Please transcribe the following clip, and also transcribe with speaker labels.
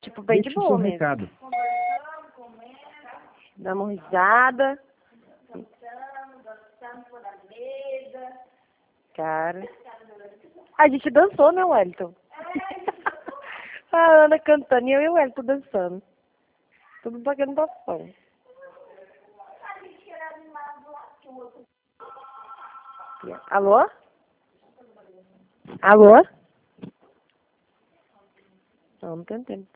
Speaker 1: Tipo, bem de
Speaker 2: Deixa o
Speaker 1: boa
Speaker 2: seu
Speaker 1: mesmo.
Speaker 2: recado.
Speaker 1: Damos risada. Cara. A gente dançou, né, Wellington? A Ana cantando e eu e o Wellington dançando. Tudo pagando bafão. Alô? Alô? Não tem tempo.